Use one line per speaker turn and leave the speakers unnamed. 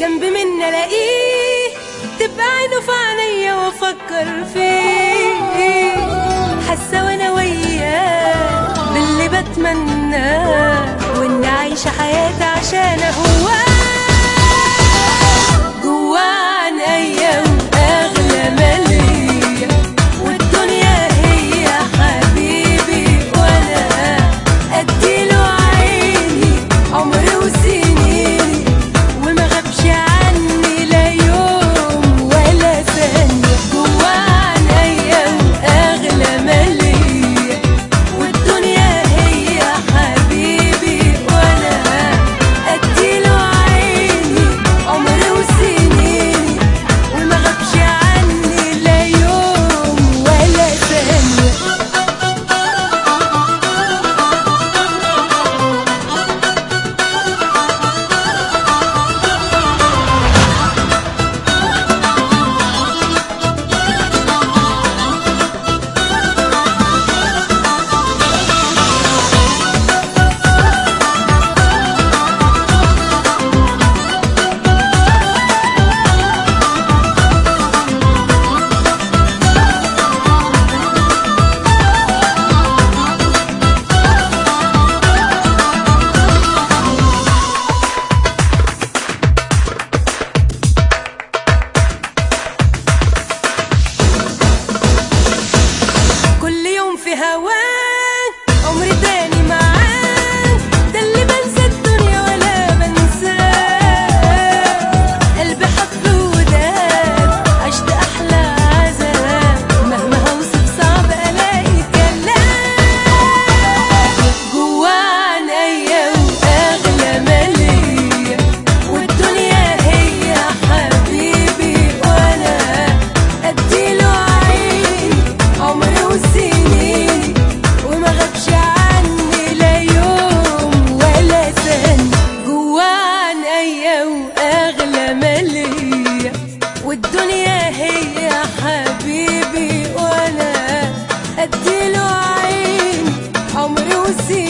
جنب مني الاقيه، تبقى عينه في عينيا وافكر فيه، حاسه وانا وياه باللي بتمناه، واني عايشه حياتي عشان هواه. جوا عينيا واغلى مالية، والدنيا هي حبيبي، وانا اديله عيني عمري وسنيني، وما غابش عني لا يوم ولا ثانية. جوا عينيا واغلى مالية، والدنيا هي حبيبي، وانا اديله عيني عمري وسنيني، وما غابش عني لا يوم ولا ثانية. كل يوم في هواك عمري تاني معاك، ده اللي بنسى الدنيا ولا بنساه، قلبي حب وداد عشت احلى عذاب، مهما هوصف صعب الاقي كلام. جوا عينيا واغلى مالية، والدنيا هي حبيبي، وانا اديله عيني عمري وسنيني، وما غابش عني لا يوم ولا ثانية. جوا عينيا واغلى مالية، والدنيا هي حبيبي، وانا اديله عيني عمري وسنيني.